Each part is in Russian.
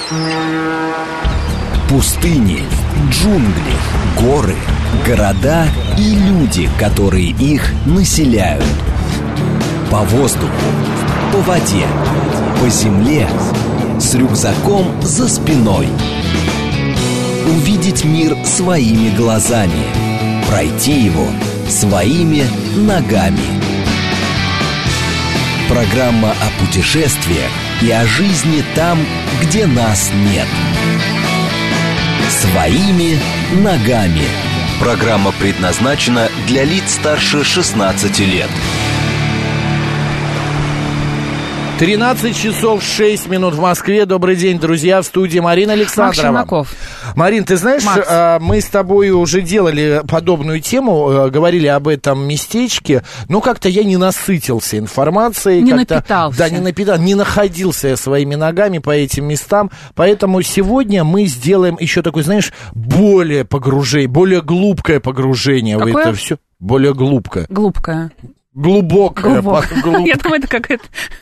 Пустыни, джунгли, горы, города и люди, которые их населяют. По воздуху, по воде, по земле, с рюкзаком за спиной. Увидеть мир своими глазами, пройти его своими ногами. Программа о путешествиях и о жизни там, где нас нет. Своими ногами. Программа предназначена для лиц старше 16 лет. 13 часов 6 минут в Москве. Добрый день, друзья, в студии Марина Александрова. Марин, ты знаешь, мы с тобой уже делали подобную тему, говорили об этом местечке, но как-то я не насытился информацией. Не напитался. Да, не находился я своими ногами по этим местам, поэтому сегодня мы сделаем еще такое, знаешь, более глубокое погружение в это все. Более глубокое. Глубокое. Я думаю, это как это.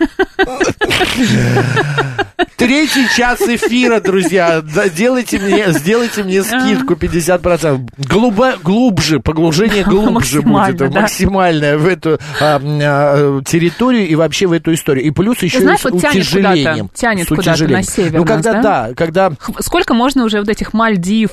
Третий час эфира, друзья. Сделайте мне скидку 50%. Погружение глубже будет. Максимальное в эту территорию и вообще в эту историю. И плюс еще знаешь, с утяжелением. Тянет куда-то на север. Ну, когда... Сколько можно уже вот этих Мальдив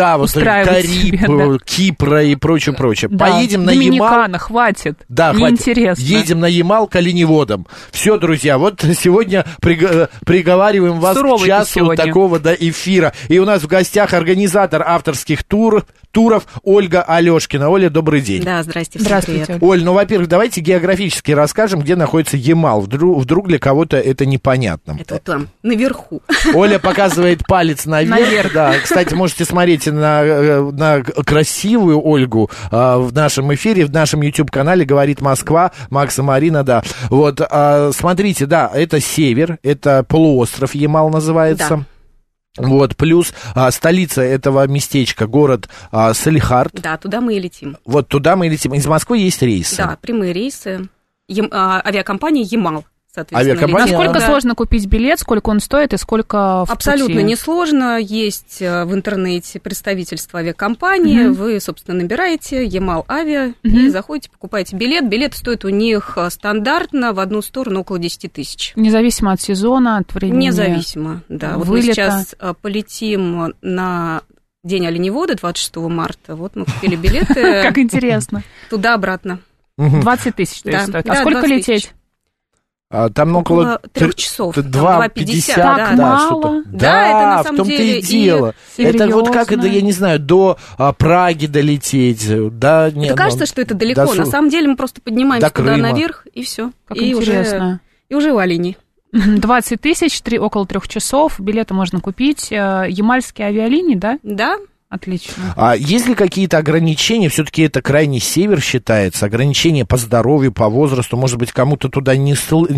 Кариб, Кипра и прочее. Поедем на Ямал. Доминикана, хватит. Да, неинтересно. Едем на Ямал к оленеводам. Все, друзья, вот сегодня приговариваем вас к часу такого эфира. И у нас в гостях организатор авторских туров Ольга Алешкина. Оля, добрый день. Да, здравствуйте. Здравствуйте. Оль, во-первых, давайте географически расскажем, где находится Ямал. Вдруг для кого-то это непонятно. Это там, наверху. Оля показывает палец наверх. Да, кстати, можете смотреть на красивую Ольгу в нашем эфире, в нашем YouTube-канале «Говорит Москва», Макс и Марина, да. Вот, смотрите, да, это север, это полуостров Ямал называется. Да. Вот, плюс столица этого местечка, город Салехард. Да, туда мы и летим. Вот, туда мы и летим. Из Москвы есть рейсы. Да, прямые рейсы. Авиакомпания «Ямал». Насколько сложно купить билет, сколько он стоит и сколько в Абсолютно пути? несложно. Есть в интернете представительство авиакомпании. Вы, собственно, набираете Ямал Авиа и заходите, покупаете билет. Билет стоит у них стандартно в одну сторону около 10 тысяч. Независимо от сезона, от времени? Независимо, да. Вот мы сейчас полетим на День оленевода 26 марта. Вот мы купили билеты. Как интересно. Туда-обратно. 20 тысяч стоит. А сколько лететь? Там около 3 часов. 2:50. Так мало. Да, это на самом в том-то деле и дело. Это вот как это, я не знаю, до Праги долететь. Да, нет, кажется, что это далеко. На самом деле мы просто поднимаемся туда наверх, и все. Как интересно. И уже в Олене. 20 тысяч, около 3 часов. Билеты можно купить. Ямальские авиалинии, да? Да. Отлично. А есть ли какие-то ограничения? Все-таки это крайний север считается. Ограничения по здоровью, по возрасту. Может быть, кому-то туда не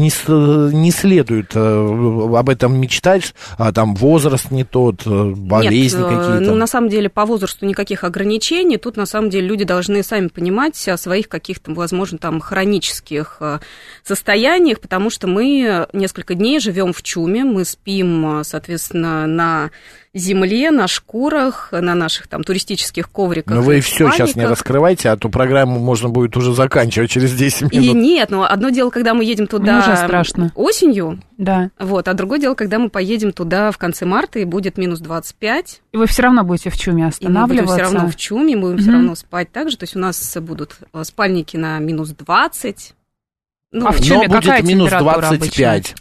следует об этом мечтать. Там возраст не тот, болезни какие-то. Ну, на самом деле, по возрасту никаких ограничений. Тут, на самом деле, люди должны сами понимать о своих каких-то, возможно, там, хронических состояниях, потому что мы несколько дней живем в чуме. Мы спим, соответственно, на земле, на шкурах, на наших там туристических ковриках. Но вы все сейчас не раскрывайте, а то программу можно будет уже заканчивать через 10 минут. И нет, но одно дело, когда мы едем туда осенью, да. Вот, а другое дело, когда мы поедем туда в конце марта, и будет минус 25. И вы все равно будете в чуме останавливаться. И мы будем все равно в чуме, будем все равно спать так же. То есть у нас будут спальники на минус 20. Ну, а в чуме но какая будет минус температура 25.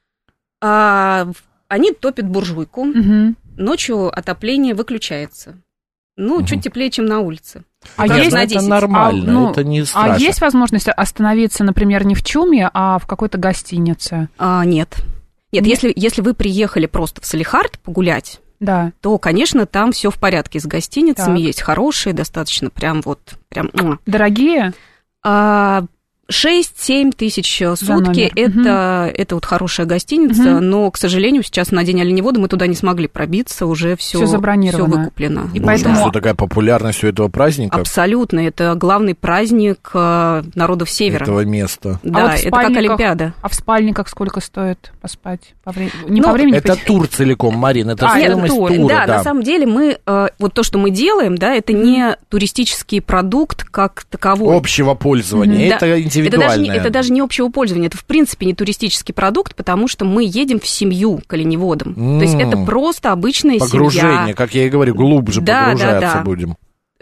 Они топят буржуйку. Ночью отопление выключается. Ну, чуть теплее, чем на улице. Это нормально, это не страшно. А есть возможность остановиться, например, не в чуме, а в какой-то гостинице? Нет. Если вы приехали просто в Салехард погулять, да, то, конечно, там все в порядке с гостиницами, есть хорошие, достаточно прям. Дорогие? 6-7 тысяч сутки, это вот хорошая гостиница, но, к сожалению, сейчас на День оленевода мы туда не смогли пробиться, уже все забронировано, все выкуплено. И поэтому что такая популярность у этого праздника? Абсолютно, это главный праздник народов Севера. Этого места. Да, вот это как Олимпиада. А в спальниках сколько стоит поспать? По времени? Это тур целиком, Марин, это стоимость тура. Да, на самом деле мы, вот то, что мы делаем, да, это не туристический продукт как таковой. Общего пользования, это индивидуальное. Это даже не общего пользования, это в принципе не туристический продукт, потому что мы едем в семью к оленеводам. То есть это просто обычная погружение, семья. Как я и говорю, глубже погружаться будем.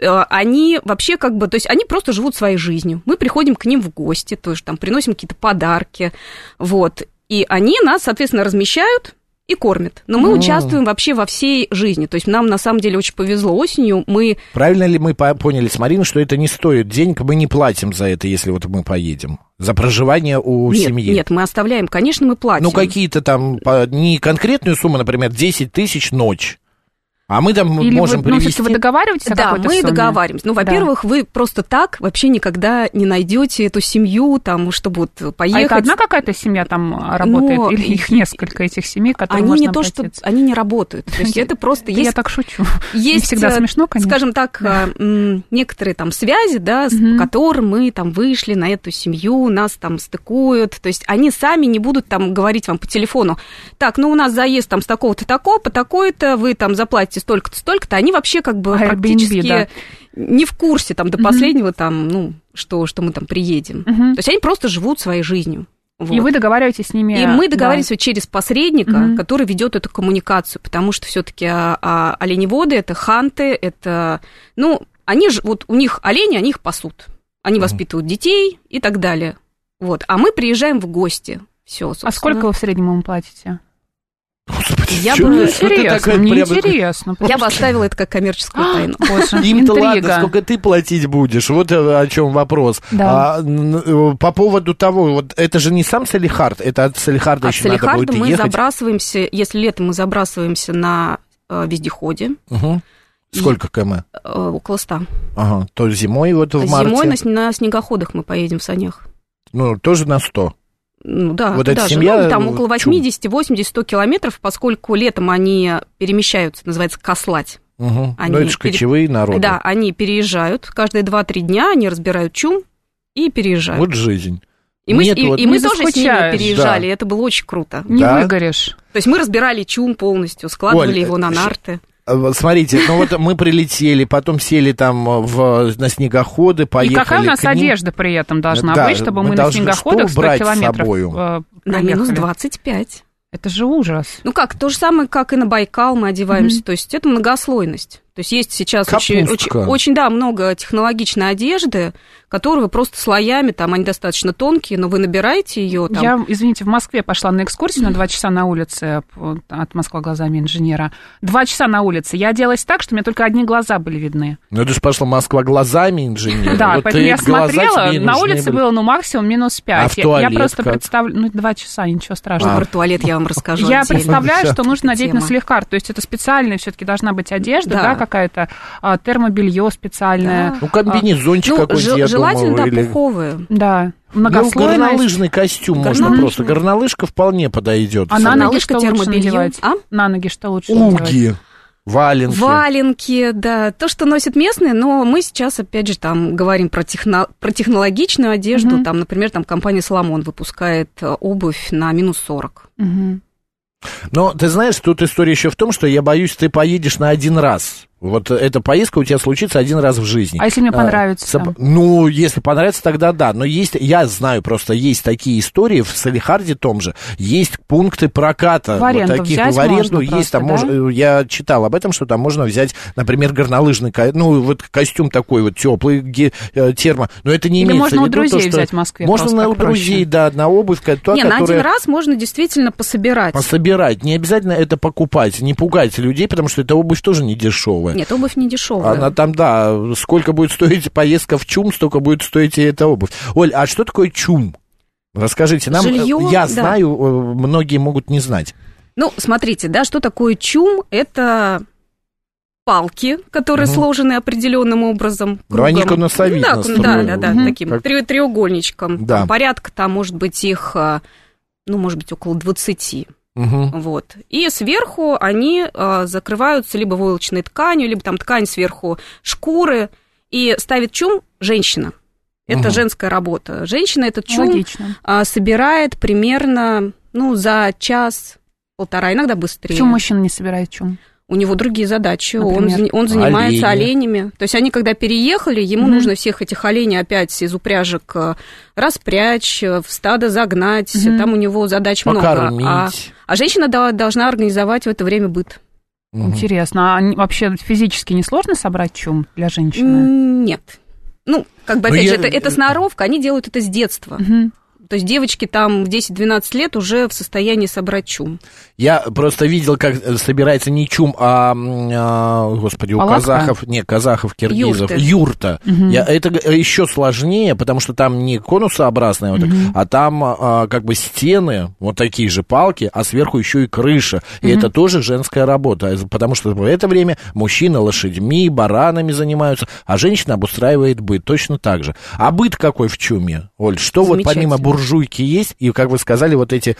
Они вообще как бы, то есть они просто живут своей жизнью. Мы приходим к ним в гости, то есть там приносим какие-то подарки, вот. И они нас, соответственно, размещают и кормят. Но мы участвуем вообще во всей жизни. То есть нам, на самом деле, очень повезло осенью. Правильно ли мы поняли с Мариной, что это не стоит денег, мы не платим за это, если вот мы поедем? За проживание у семьи? Нет, мы оставляем. Конечно, мы платим. Ну, какие-то там, не конкретную сумму, например, 10 тысяч ночь. А мы там можем привезти... вы договариваетесь о какой-то сумме? Да, мы договариваемся. Ну, во-первых, вы просто так вообще никогда не найдете эту семью, там, чтобы вот поехать. А это одна какая-то семья там работает? Или их несколько, этих семей, которые можно обратиться? Они не работают. То есть это просто есть... Я так шучу. Есть, всегда смешно, конечно. Скажем так, некоторые там связи, да, с которым мы там вышли на эту семью, нас там стыкуют. То есть они сами не будут там говорить вам по телефону: так, ну, у нас заезд там с такого-то такого, по такой-то, вы там заплатите столько-то, столько-то, они вообще как бы практически не в курсе там до последнего там, ну, что мы там приедем. То есть они просто живут своей жизнью. Вот. И вы договариваетесь с ними? И мы договариваемся через посредника, который ведет эту коммуникацию, потому что все-таки оленеводы, это ханты, это, ну, они же, вот у них олени, они их пасут, они воспитывают детей и так далее. Вот. А мы приезжаем в гости. Все, собственно. А сколько вы в среднем им платите? Мне интересно. Я бы оставила это как коммерческую тайну. Им-то ладно, сколько ты платить будешь. Вот о чем вопрос. Да. По поводу того, вот это же не сам Салехард, это от Салехарда еще надо будет ехать. Мы забрасываемся, если летом мы забрасываемся на вездеходе. Сколько км? Около 100. Ага, то зимой вот в марте? Зимой на снегоходах мы поедем в санях. Ну, тоже на 100? Ну, да, вот эта даже, семья, ну, там около 80, 80, 100 километров, поскольку летом они перемещаются, называется кослать. Ну, это же кочевые народы. Да, они переезжают, каждые 2-3 дня они разбирают чум и переезжают. Вот жизнь. И мы тоже с ними переезжали, это было очень круто. Не выгоришь. То есть мы разбирали чум полностью, складывали его на нарты. Смотрите, ну вот мы прилетели, потом сели там на снегоходы, поехали. И какая у нас одежда при этом должна быть, чтобы мы на снегоходах 100 километров на минус 25. Это же ужас. Ну как, то же самое, как и на Байкал мы одеваемся, то есть это многослойность. То есть есть сейчас очень много технологичной одежды, которую вы просто слоями, там они достаточно тонкие, но вы набираете ее. Там... Я, извините, в Москве пошла на экскурсию на 2 часа на улице от «Москва глазами инженера». 2 часа на улице. Я оделась так, что у меня только одни глаза были видны. Ну это же пошла «Москва глазами инженера». Да, вот поэтому я смотрела, на улице было, ну, максимум минус 5. А в туалет я просто представляю, ну, 2 часа, ничего страшного. Про туалет я вам расскажу. Я представляю, что нужно надеть на Салехард. То есть это специальная все-таки должна быть одежда, да, какая-то термобелье специальное. Да. Ну, комбинезончик какой-то, желательно, да, пуховые. Да, многослойность. Горнолыжный костюм можно просто. Горнолыжка вполне подойдет. А на ноги что лучше надевать? На ноги что лучше надевать? Уги. Валенки, да, то, что носят местные, но мы сейчас, опять же, там говорим про технологичную одежду, там, например, там компания «Соломон» выпускает обувь на минус 40. Но ты знаешь, тут история еще в том, что я боюсь, ты поедешь на один раз. Вот эта поездка у тебя случится один раз в жизни. А если мне понравится? Ну, если понравится, тогда да. Но есть, я знаю, просто есть такие истории в Салехарде том же. Есть пункты проката. В аренду вот таких, в аренду есть просто, там, да? Я читал об этом, что там можно взять, например, горнолыжный, ну, вот костюм такой вот теплый, термо. Но это не имеется в виду. Можно у друзей взять в Москве. Можно у друзей, да, на обувь. На один раз можно действительно пособирать. Не обязательно это покупать. Не пугайте людей, потому что эта обувь тоже не дешевая. Нет, обувь не дешевая. Она там, да, сколько будет стоить поездка в ЧУМ, столько будет стоить и эта обувь. Оль, а что такое ЧУМ? Расскажите нам. Жилье, я знаю, многие могут не знать. Ну, смотрите, да, что такое ЧУМ? Это палки, которые сложены определенным образом. Ну, они конусовидно строят. Да, таким треугольничком. Да. Порядка там, может быть, их, может быть, около 20. Вот. И сверху они закрываются либо войлочной тканью, либо там ткань сверху шкуры. И ставит чум женщина. Это женская работа. Женщина этот чум собирает примерно, за час-полтора, иногда быстрее. Почему мужчина не собирает чум? У него другие задачи. Он занимается оленями. То есть они, когда переехали, ему нужно всех этих оленей опять из упряжек распрячь, в стадо загнать. Там у него задач покормить. много. А женщина должна организовать в это время быт. Интересно. А вообще физически не сложно собрать чум для женщины? Нет. Опять же, это сноровка, они делают это с детства. То есть девочки там в 10-12 лет уже в состоянии собрать чум. Я просто видел, как собирается не чум, господи, у казахов, киргизов, юрта. Это еще сложнее, потому что там не конусообразная, а там как бы стены, вот такие же палки, а сверху еще и крыша. И это тоже женская работа, потому что в это время мужчины лошадьми, баранами занимаются, а женщина обустраивает быт точно так же. А быт какой в чуме, Оль? Что вот помимо буржуйки есть, и, как вы сказали, вот эти...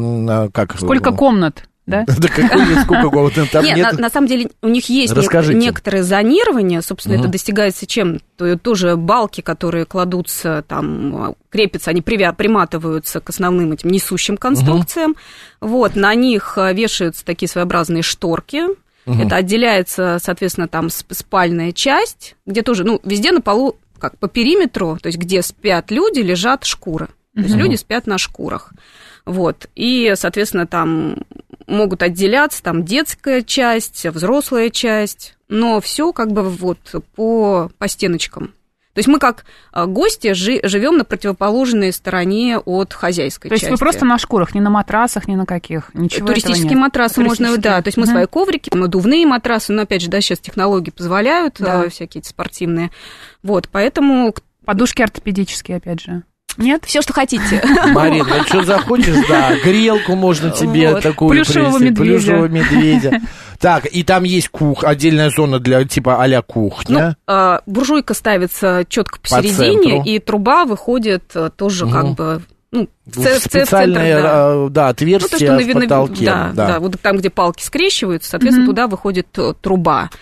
Сколько комнат, да? Да сколько комнат там нет? Нет, на самом деле у них есть некоторое зонирование, собственно, это достигается чем? Тоже балки, которые кладутся, там, крепятся, они приматываются к основным этим несущим конструкциям, вот, на них вешаются такие своеобразные шторки, это отделяется, соответственно, там спальная часть, где тоже, везде на полу, как по периметру, то есть где спят люди, лежат шкуры. То есть люди спят на шкурах. Вот. И, соответственно, там могут отделяться там детская часть, взрослая часть, но все как бы вот по стеночкам. То есть мы как гости живем на противоположной стороне от хозяйской части. То есть вы просто на шкурах, не на матрасах, ни на каких? Ничего туристические матрасы можно, да. То есть мы свои коврики, надувные матрасы, но опять же, да, сейчас технологии позволяют, всякие спортивные. Вот, поэтому... Подушки ортопедические, опять же. Нет? Все, что хотите. Марин, вот что захочешь, да, грелку можно тебе такую плюшевого медведя. Так, и там есть отдельная зона для типа а-ля кухня. Буржуйка ставится четко посередине, и труба выходит тоже как бы... в специальное отверстие в потолке. Да, вот там, где палки скрещиваются, соответственно, туда выходит труба.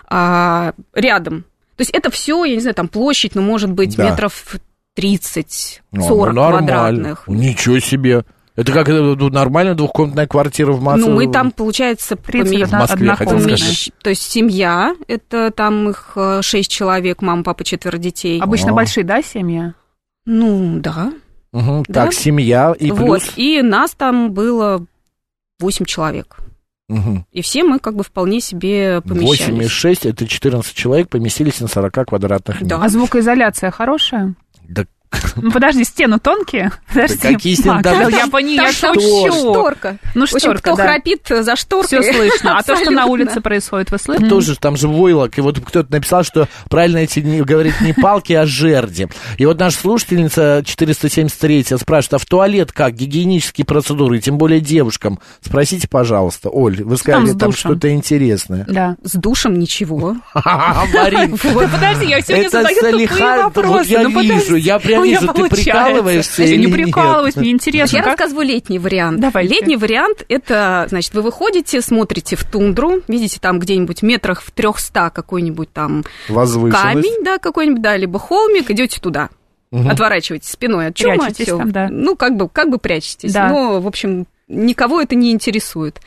Рядом. То есть это все, я не знаю, там площадь, может быть, метров 30-40 квадратных. Ничего себе. Это как нормальная двухкомнатная квартира в Москве? Мы там, получается, в Москве, хотел сказать. То есть семья, это там их 6 человек, мама, папа, 4 детей. Обычно большие, да, семьи? Да. Да. Так, семья и плюс... Вот, и нас там было 8 человек. И все мы как бы вполне себе помещались. 8 и 6, это 14 человек поместились на 40 квадратных метрах. А звукоизоляция хорошая? Да. Подожди, стены тонкие? Подожди, да какие стены? Я шучу. Шторка. В общем, кто храпит за шторкой. Все слышно. А то, что на улице происходит, вы слышите? Тоже, там же войлок. И вот кто-то написал, что правильно говорит не палки, а жерди. И вот наша слушательница 473 спрашивает, а в туалет как? Гигиенические процедуры, тем более девушкам. Спросите, пожалуйста. Оль, вы сказали, там что-то интересное. Да. С душем ничего. Марин. Подожди, я сегодня задаю тупые вопросы. Я прям вижу, ты прикалываешься или не прикалываюсь, мне интересно. Я рассказываю летний вариант. Давайте. Летний вариант, это, значит, вы выходите, смотрите в тундру, видите там где-нибудь метрах в 300 какой-нибудь там камень, да, какой-нибудь, да, либо холмик, идете туда. Отворачиваетесь спиной от чума. Прячетесь там, да. Как бы прячетесь. Да. Но, в общем, никого это не интересует.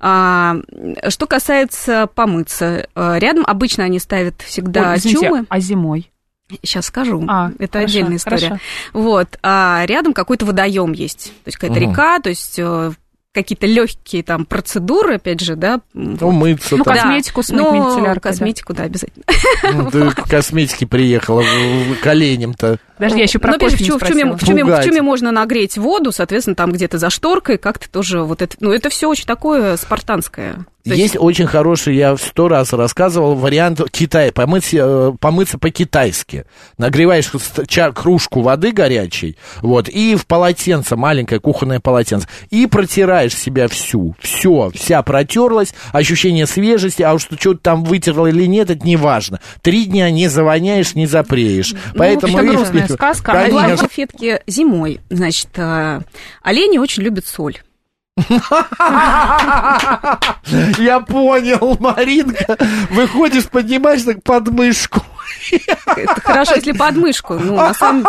Что касается помыться, рядом обычно они ставят всегда чумы. А зимой? Сейчас скажу. Это хорошо, отдельная история. Хорошо. Вот. А рядом какой-то водоем есть. То есть какая-то река, то есть какие-то легкие там процедуры, опять же, да. Мыться. Косметику смыть мицелляркой. Косметику, да, обязательно. Ты к косметике приехала, к оленям-то. Подожди, я еще про кофе не спросила. В чуме можно нагреть воду, соответственно, там где-то за шторкой как-то тоже вот это... Ну, это все очень такое спартанское. Есть очень хороший, я 100 раз рассказывал, вариант помыться по-китайски. Нагреваешь кружку воды горячей, вот, и в полотенце, маленькое кухонное полотенце, и протираешь себя вся протерлась, ощущение свежести, а уж что-то там вытерла или нет, это не важно. 3 дня не завоняешь, не запреешь. Поэтому... грустная сказка. Конечно. Салфетки зимой. Значит, олени очень любят соль. Я понял, Маринка. Выходишь, поднимаешь так под мышку. Это хорошо, если под мышку. Ну, на самом...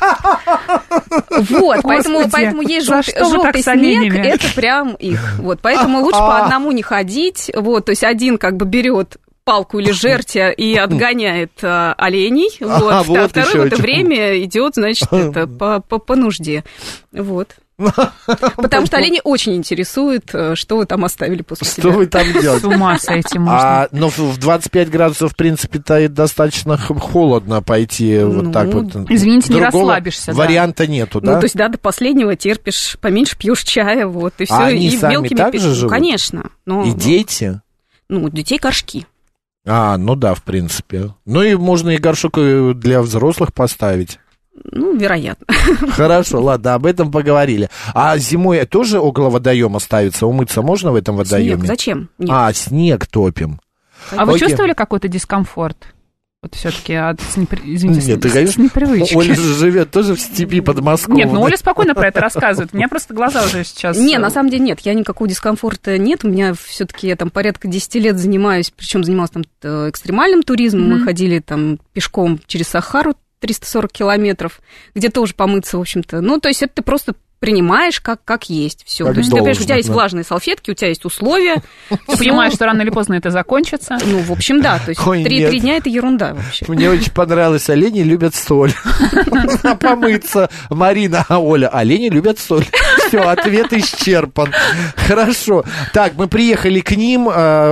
Вот, поэтому есть желтый снег, это прям их. Вот, поэтому лучше по одному не ходить. Вот, то есть один как бы берет палку или жердя и отгоняет оленей. Вот, а второй в это время идет, значит, это по нужде. Вот. Потому что олени очень интересует, что вы там оставили после себя. Что вы там делаете? С ума сойти можно. Но в 25 градусов, в принципе-то, достаточно холодно пойти вот так вот. Извините, не расслабишься. Варианта нету, да? Ну, то есть, да, до последнего терпишь, поменьше пьешь чая, вот, и все. А они и сами так же живут? Конечно. И дети? Ну, детей горшки. Ну да, в принципе. Ну и можно и горшок для взрослых поставить. Ну, вероятно. Хорошо, ладно, об этом поговорили. А зимой тоже около водоема ставится? Умыться можно в этом водоеме? Снег, зачем? Нет. Снег топим. А вы чувствовали какой-то дискомфорт? Вот все-таки с непривычки. Оля же живет тоже в степи Подмосковья. Нет, Оля спокойно про это рассказывает. У меня просто глаза уже сейчас... Не, на самом деле нет, я никакого дискомфорта нет. У меня все-таки я там порядка 10 лет занимаюсь, причем занималась там экстремальным туризмом. Мы ходили там пешком через Сахару 340 километров, где тоже помыться, в общем-то. Ну, то есть это ты просто принимаешь как есть. Все. То есть ты понимаешь, у тебя есть влажные салфетки, у тебя есть условия. Ты понимаешь, что рано или поздно это закончится. Ну, в общем, да. То есть 3 дня это ерунда вообще. Мне очень понравилось, олени любят соль. Помыться. Марина, Оля, олени любят соль. Все, ответ исчерпан. Хорошо. Так, мы приехали к ним.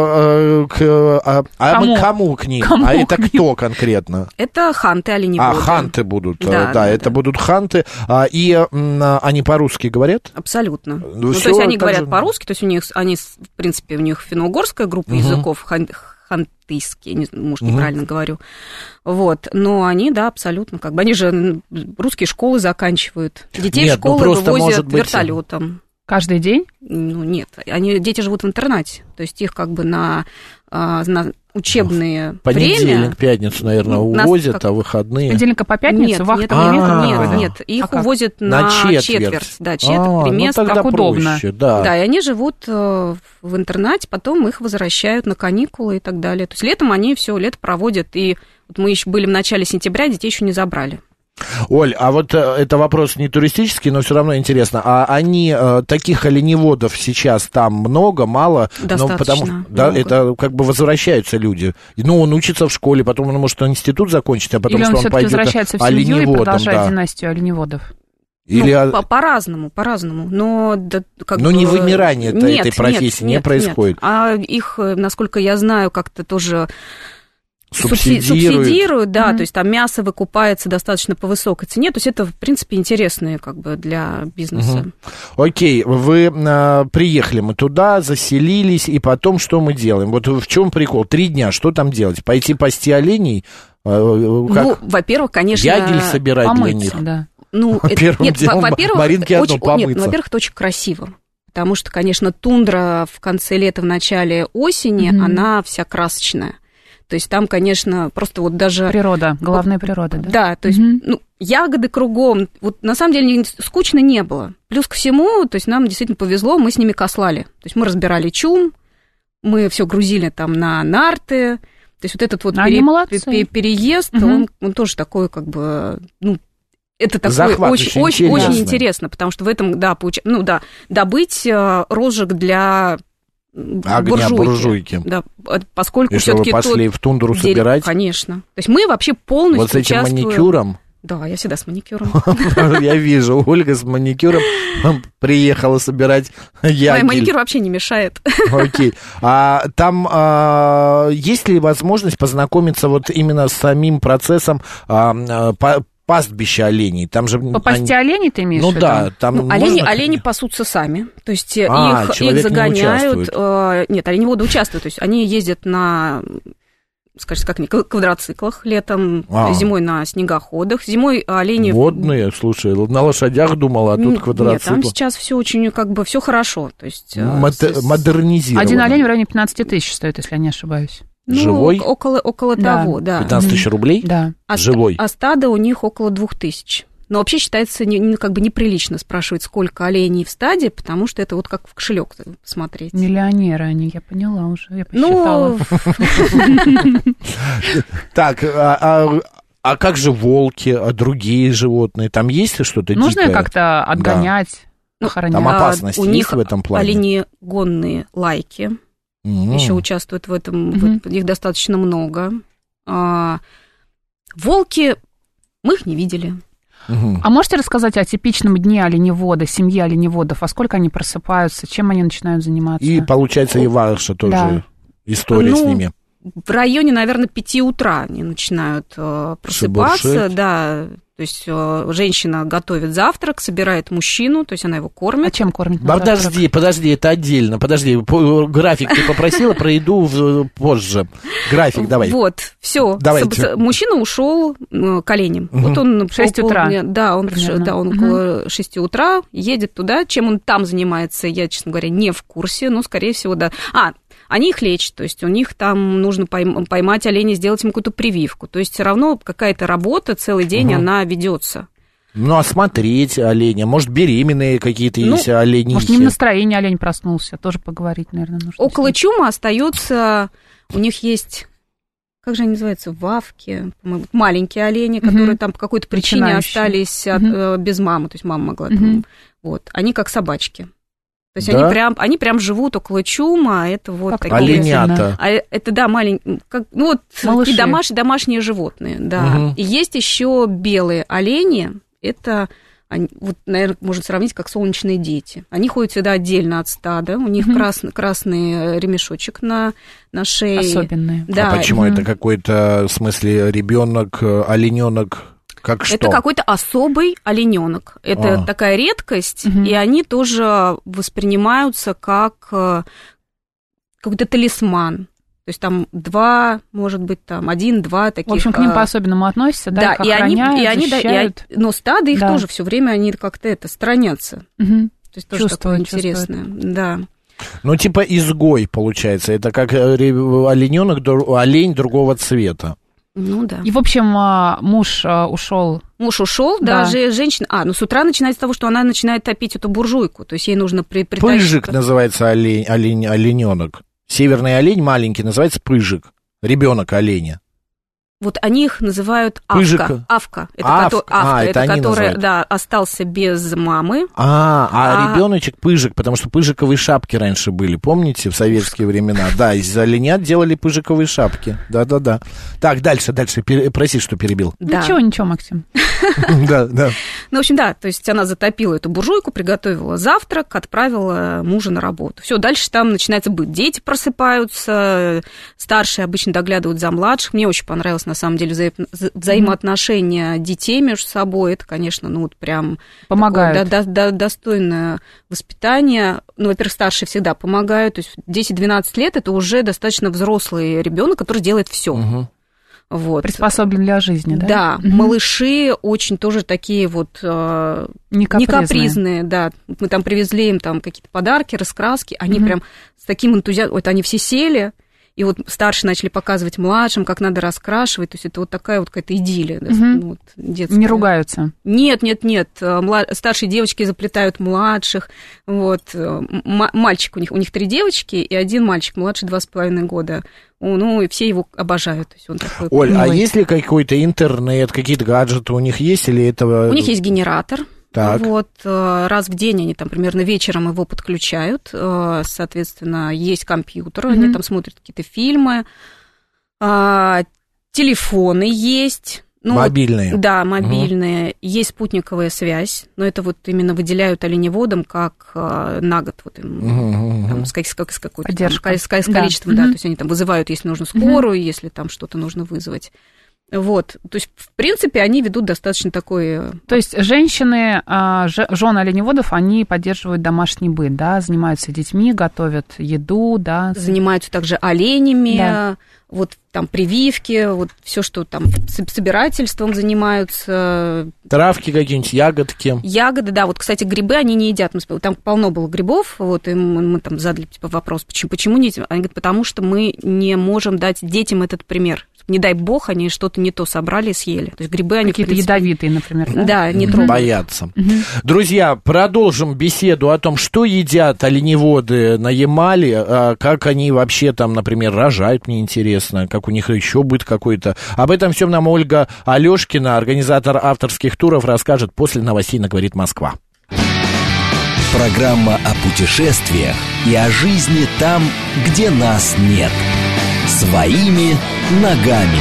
Кому к ним? А это кто конкретно? Это ханты оленеводы. Ханты будут. Да, это будут ханты. И они по-русски говорят? Абсолютно. Ну, то есть они говорят по-русски, то есть в принципе, у них финно-угорская группа языков, хантыйские, может, неправильно говорю. Вот, но они, да, абсолютно, как бы, они же русские школы заканчивают. Детей в школы вывозят вертолетом. Каждый день? Ну, нет, дети живут в интернате, то есть их как бы на учебные понедельник, пятницу, наверное, увозят, а выходные... С понедельника по пятницу? Нет, их увозят на четверть. Да, четверть, триместр. Так удобно. Да, и они живут в интернате, потом их возвращают на каникулы и так далее. То есть летом они все лето проводят, и вот мы еще были в начале сентября, детей еще не забрали. Оль, а вот это вопрос не туристический, но все равно интересно. А они, таких оленеводов сейчас там много, мало? Достаточно. Потому что да, это как бы возвращаются люди. Ну, он учится в школе, потом он может институт закончить, а потом или что он пойдет возвращается в семью и продолжает династию оленеводов. Или... Ну, по-разному. Но, не вымирание этой профессии не происходит. А их, насколько я знаю, как-то тоже... Субсидируют, да, то есть там мясо выкупается достаточно по высокой цене, то есть это, в принципе, интересно как бы для бизнеса. Окей, вы приехали мы туда, заселились, и потом что мы делаем? Вот в чем прикол? 3 дня, что там делать? Пойти пасти оленей? Ну, во-первых, конечно... Ягель собирать помыться, для них? Да. Ну, во-первых, Маринке одно помыться. Во-первых, это очень красиво. Потому что, конечно, тундра в конце лета, в начале осени, она вся красочная. То есть там, конечно, просто вот даже... Природа, главная природа, да? Да, то есть ягоды кругом. Вот на самом деле скучно не было. Плюс ко всему, то есть нам действительно повезло, мы с ними кослали. То есть мы разбирали чум, мы все грузили там на нарты. То есть вот этот вот переезд, он тоже такой как бы... Это такое очень интересно, потому что в этом, добыть розжиг для... Огня буржуйки. Да, поскольку и что, вы пошли в тундру собирать? Конечно. То есть мы вообще полностью вот с этим маникюром? Да, я всегда с маникюром. Я вижу, Ольга с маникюром приехала собирать ягель. Маникюр вообще не мешает. Окей. А там есть ли возможность познакомиться вот именно с самим процессом пастбище оленей. Там же Попасти оленей ты имеешь в виду? Ну да, там олени пасутся сами, то есть их загоняют. Нет, оленеводы участвуют, то есть они ездят на, скажем, как квадроциклах летом, зимой на снегоходах, зимой олени... Водные, слушай, на лошадях думала, а тут квадроциклы. Нет, там сейчас все очень, все хорошо, то есть... Модернизировано. Один олень в районе 15 тысяч стоит, если я не ошибаюсь. Живой? Около того, да. 15 тысяч рублей? Да. Живой? А стадо у них около 2000. Но вообще считается неприлично спрашивать, сколько оленей в стаде, потому что это вот как в кошелек смотреть. Миллионеры они, я поняла уже, я посчитала. Так, а как же волки, а другие животные? Там есть что-то дикое? Нужно как-то отгонять, охранять. Там опасность у есть них в этом плане? оленегонные лайки еще участвуют в этом, их достаточно много. Волки, мы их не видели. А можете рассказать о типичном дне оленевода, семье оленеводов? Во сколько они просыпаются, чем они начинают заниматься? И, получается, и ваша тоже история с ними. В районе, наверное, 5 утра они начинают просыпаться. Шебуршить. Да, то есть женщина готовит завтрак, собирает мужчину, то есть она его кормит. А чем кормит? Подожди, это отдельно. Подожди, график ты попросила про еду позже. График, давай. Вот, все. Мужчина ушел к оленям. Вот он 6 утра. Да, он около 6 утра едет туда. Чем он там занимается, я, честно говоря, не в курсе. Но, скорее всего, да. Они их лечат, то есть у них там нужно поймать оленя, сделать им какую-то прививку. То есть все равно какая-то работа целый день, она ведется. Ну, а смотреть оленя, может, беременные какие-то есть оленихи. Может, не в настроении олень проснулся, тоже поговорить, наверное, нужно. Около чума остается, у них есть, как же они называются, вавки, маленькие олени, которые там по какой-то причине остались без мамы, то есть мама могла там, вот, они как собачки. То есть они прям живут около чума, это вот такие оленята. Это, да, маленькие, такие домашние животные, да. И есть еще белые олени, это, вот, наверное, можно сравнить как солнечные дети. Они ходят всегда отдельно от стада, у них красный ремешочек на шее. Особенные. Да. А почему это какой-то, в смысле, ребенок, олененок? Как что? Это какой-то особый олененок. Это такая редкость, и они тоже воспринимаются как какой-то талисман. То есть там может быть, два таких. В общем, к ним по-особенному относятся, да, их охраняют, защищают. Но стадо их тоже все время, они как-то сторонятся. То есть тоже такое интересное. Да. Ну, типа изгой, получается. Это как олененок, олень другого цвета. Ну да. И, в общем, муж ушел. Муж ушел, да, женщина. С утра начинается с того, что она начинает топить эту буржуйку. То есть ей нужно притащить. Пыжик называется олененок. Северный олень маленький называется пыжик. Ребенок оленя. Вот они их называют авка. Это который, остался без мамы. Ребеночек пыжик, потому что пыжиковые шапки раньше были, помните, в советские времена? Да, из оленят делали пыжиковые шапки. Да. Так, дальше. Прости, что перебил. Ничего, Максим. Да. Ну, в общем, да, то есть она затопила эту буржуйку, приготовила завтрак, отправила мужа на работу. Все, дальше там начинается быт. Дети просыпаются, старшие обычно доглядывают за младших. Мне очень понравилось, на самом деле, взаимоотношения детей между собой. Это, конечно, прям помогает. Достойное воспитание. Во-первых, старшие всегда помогают. То есть 10-12 лет это уже достаточно взрослый ребенок, который делает все. Вот. Приспособлен для жизни, да? Да, малыши очень тоже такие не капризные, да. Мы там привезли им там какие-то подарки, раскраски, они прям с таким энтузиазмом, они все сели, и вот старшие начали показывать младшим, как надо раскрашивать, то есть это вот такая вот какая-то идиллия детская. Не ругаются? Нет. Старшие девочки заплетают младших, мальчик у них 3 девочки и 1 мальчик, младше 2,5 года. И все его обожают. То есть он такой... Оль, а есть ли какой-то интернет, какие-то гаджеты у них есть, или этого... У них есть генератор. Так. Раз в день они там примерно вечером его подключают, соответственно, есть компьютер, они там смотрят какие-то фильмы, телефоны есть. Мобильные. Да, мобильные. Есть спутниковая связь, но это именно выделяют оленеводам как на год с какой-то количеством, да, то есть они там вызывают, если нужно скорую, если там что-то нужно вызвать. Вот, то есть, в принципе, они ведут достаточно такой... То есть женщины, жены оленеводов, они поддерживают домашний быт, да, занимаются детьми, готовят еду, да? Занимаются также оленями, да. Вот там прививки, вот все, что там собирательством занимаются. Травки какие-нибудь, ягодки. Ягоды, да, вот, кстати, грибы они не едят, там полно было грибов, вот, и мы там задали типа вопрос, почему не едят? Они говорят, потому что мы не можем дать детям этот пример. Не дай бог, они что-то не то собрали и съели. То есть грибы они, какие-то ядовитые, например, да? Да, не трогают. Боятся. Друзья, продолжим беседу о том, что едят оленеводы на Ямале, как они вообще там, например, рожают, мне интересно, как у них еще будет какой-то. Об этом всем нам Ольга Алешкина, организатор авторских туров, расскажет после новостей на «Говорит Москва». Программа о путешествиях и о жизни там, где нас нет. Своими ногами.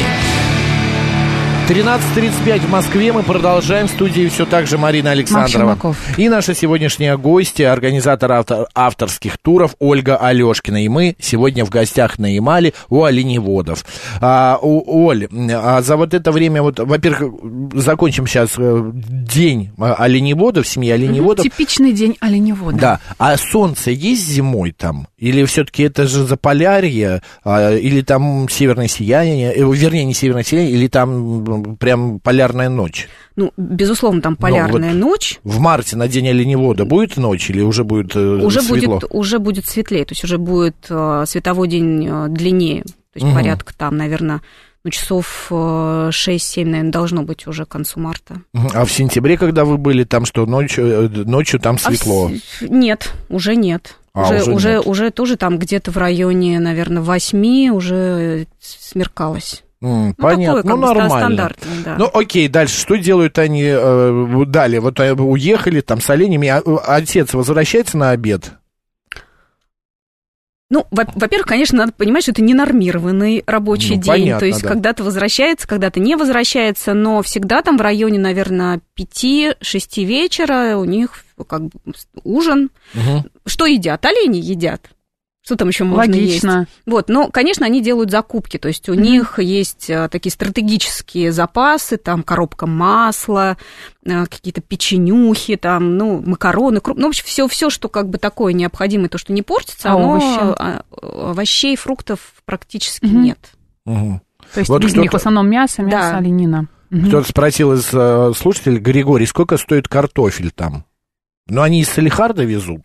13:35 в Москве. Мы продолжаем. В студии все так же Марина Александрова. И наша сегодняшняя гостья, организатор авторских туров Ольга Алешкина. И мы сегодня в гостях на Ямале у оленеводов. Оль, за вот это время, вот, во-первых, закончим сейчас день оленеводов, семьи оленеводов. Типичный день оленевода. Да. А солнце есть зимой там? Или все-таки это же Заполярье? Или там северное сияние? Вернее, не северное сияние, или там прям полярная ночь? Ну, безусловно, там полярная ночь. В марте на день оленевода будет ночь или уже будет светло? Уже будет светлее, то есть уже будет световой день длиннее. То есть порядка там, наверное, часов 6-7, наверное, должно быть уже к концу марта. А в сентябре, когда вы были, там что, ночью там светло? Нет, уже нет. Уже тоже там где-то в районе, наверное, 8 уже смеркалось. Понятно, такое, нормально. Да. Ну, окей, дальше, что делают они далее? Вот уехали там с оленями, отец возвращается на обед? Ну, во-первых, конечно, надо понимать, что это ненормированный рабочий день. Понятно, то есть, когда-то возвращается, когда-то не возвращается, но всегда там в районе, наверное, 5-6 вечера у них как бы ужин. Что едят? Олени едят. Что там еще можно есть? Вот, но, конечно, они делают закупки, то есть у них есть такие стратегические запасы, там коробка масла, какие-то печенюхи, там, ну, макароны, ну, в общем, все, что как бы такое необходимое, то, что не портится, овощей, фруктов практически нет. То есть вот у них в основном мясо, оленина. Кто-то спросил из слушателей, Григорий, сколько стоит картофель там? Ну, они из Салехарда везут?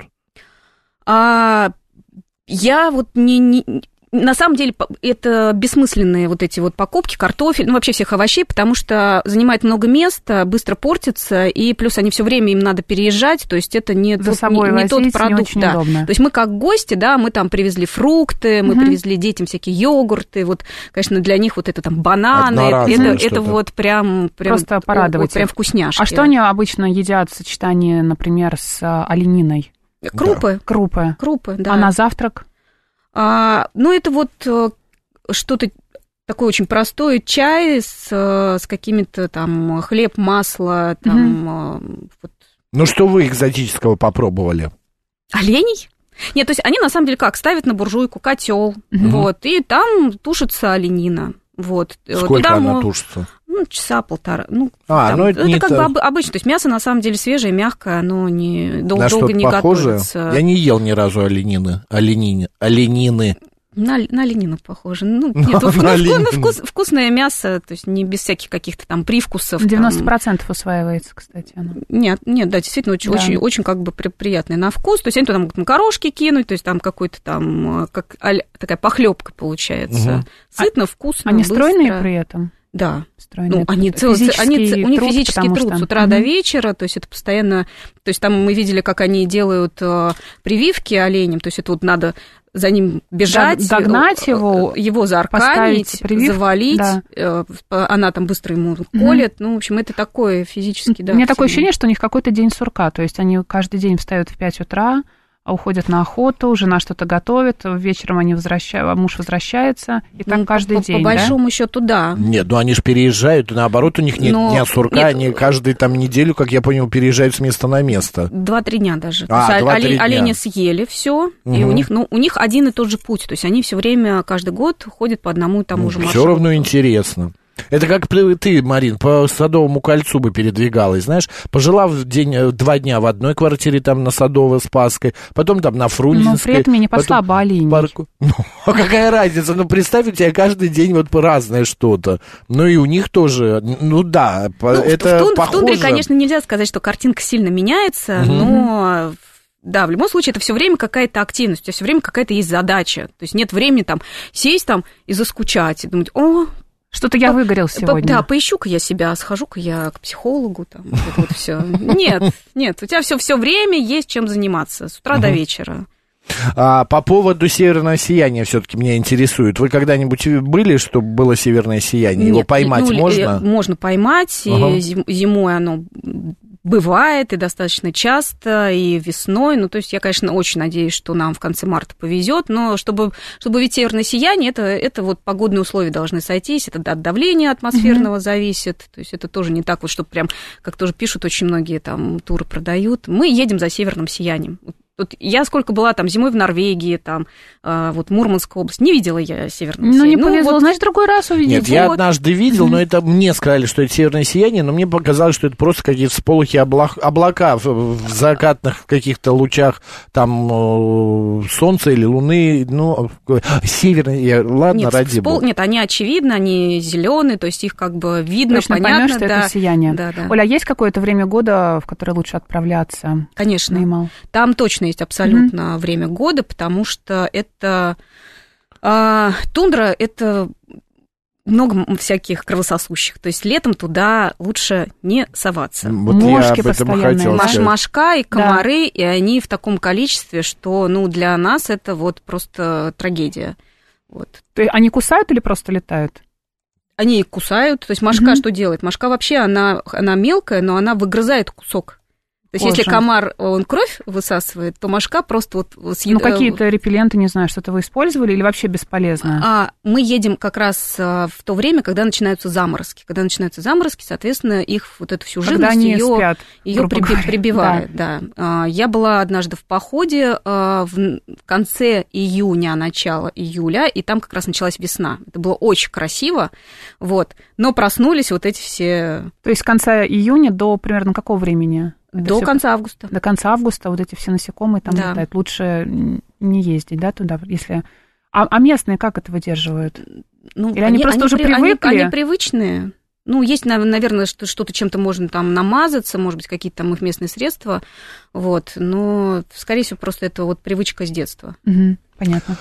Я вот на самом деле, это бессмысленные вот эти вот покупки, картофель, ну, вообще всех овощей, потому что занимает много места, быстро портится, и плюс они все время им надо переезжать, то есть это не тот продукт. Да. То есть мы как гости, да, мы там привезли фрукты, мы привезли детям всякие йогурты, вот, конечно, конечно, для них вот это там бананы, это вот прям просто порадовать. Прям вкусняшки. А что они обычно едят в сочетании, например, с олениной? Крупы. Крупы, да. А на завтрак? Ну, это вот что-то такое очень простое, чай с какими-то там хлеб, масло, там... Вот. Ну, что вы экзотического попробовали? Оленей? Нет, то есть они на самом деле как, ставят на буржуйку котел, вот, и там тушится оленина. Вот. Сколько она тушится? Ну, часа полтора. Ну, это как бы обычно. То есть мясо на самом деле свежее, мягкое, оно не долго не готовится. Я не ел ни разу оленины. На оленину похоже. Ну, нет, вкусное мясо, то есть не без всяких каких-то там привкусов. 90% усваивается, кстати, оно. Нет, да, действительно, очень как бы приятное на вкус. То есть они туда могут макарошки кинуть, то есть там какой-то там, такая похлебка получается. Сытно, вкусно, они стройные при этом? Да. Ну, у них физический труд с утра до вечера, то есть это постоянно... То есть там мы видели, как они делают прививки оленям, то есть это вот надо за ним бежать, догнать его заарканить, завалить, она там быстро ему колет, ну, в общем, это такое физически, да. У меня такое ощущение, что у них какой-то день сурка, то есть они каждый день встают в 5 утра, уходят на охоту, жена что-то готовит, вечером муж возвращается, и так каждый день, по большому счету, да. Нет, ну они же переезжают, наоборот, у них нет дня сурка, они каждую там неделю, как я понял, переезжают с места на место. 2-3 дня даже. Олени съели все, и у них один и тот же путь, то есть они все время, каждый год ходят по одному и тому же маршруту. Все равно интересно. Это как ты, Марин, по Садовому кольцу бы передвигалась, знаешь, пожила 2 дня в одной квартире там на Садово-Спасской, потом там на Фрунзенской. Но при этом я не пошла по линии. Ну, а какая разница? Ну, представь, у тебя каждый день вот разное что-то. Ну, и у них тоже, ну, да, это похоже. В тундре, конечно, нельзя сказать, что картинка сильно меняется, но... Да, в любом случае, это все время какая-то активность, у тебя все время какая-то есть задача. То есть нет времени там сесть там и заскучать, и думать, что-то я выгорел сегодня. Да, поищу-ка я себя, схожу-ка я к психологу, там, вот все. Нет, у тебя все время есть чем заниматься с утра до вечера. По поводу северного сияния все-таки меня интересует. Вы когда-нибудь были, чтобы было северное сияние? Его поймать можно? Можно поймать, и зимой оно... Бывает, и достаточно часто, и весной. Ну, то есть я, конечно, очень надеюсь, что нам в конце марта повезет, но чтобы ведь северное сияние, это вот погодные условия должны сойтись, это от давления атмосферного зависит, то есть это тоже не так вот, чтобы прям, как тоже пишут, очень многие там туры продают. Мы едем за северным сиянием. Вот я сколько была там зимой в Норвегии, там, вот Мурманская область, не видела я северное сияние. Ну, не повезло, значит, другой раз увидите. Нет, я однажды видел, но это мне сказали, что это северное сияние, но мне показалось, что это просто какие-то всполохи облака в закатных каких-то лучах там солнца или луны, ну, северное, ладно, ради бога. Нет, они очевидны, они зеленые, то есть их как бы видно, точно понятно. Поймешь, что это сияние. Да. Оля, а есть какое-то время года, в которое лучше отправляться? Конечно. Там точно есть абсолютно время года, потому что это тундра, это много всяких кровососущих. То есть летом туда лучше не соваться. Вот мошки я об этом постоянные, хотел Мошка и комары, и они в таком количестве, что для нас это вот просто трагедия. Вот. Они кусают или просто летают? Они кусают. То есть мошка что делает? Мошка вообще, она мелкая, но она выгрызает кусок. То есть, если комар, он кровь высасывает, то мошка просто вот съедает. Ну, какие-то репелленты, не знаю, что-то вы использовали или вообще бесполезно? Мы едем как раз в то время, когда начинаются заморозки. Когда начинаются заморозки, соответственно, их вот эту всю живность, ее прибивает. Да. Я была однажды в походе в конце июня, начало июля, и там как раз началась весна. Это было очень красиво, вот. Но проснулись вот эти все... То есть с конца июня до примерно какого времени? До конца августа. До конца августа вот эти все насекомые там летают. Лучше не ездить, да, туда, если... А местные как это выдерживают? Или они просто уже привыкли? Они привычные. Ну, есть, наверное, что-то чем-то можно там намазаться, может быть, какие-то там их местные средства, вот. Но, скорее всего, просто это вот привычка с детства. Понятно.